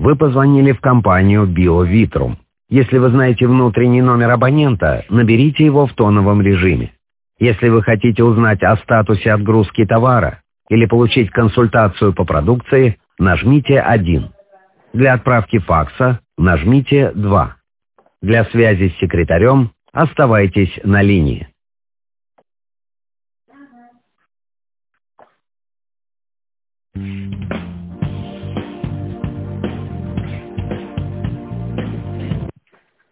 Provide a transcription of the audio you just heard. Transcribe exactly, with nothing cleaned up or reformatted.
Вы позвонили в компанию BioVitrum. Если вы знаете внутренний номер абонента, наберите его в тоновом режиме. Если вы хотите узнать о статусе отгрузки товара или получить консультацию по продукции, нажмите один. Для отправки факса нажмите два. Для связи с секретарем оставайтесь на линии.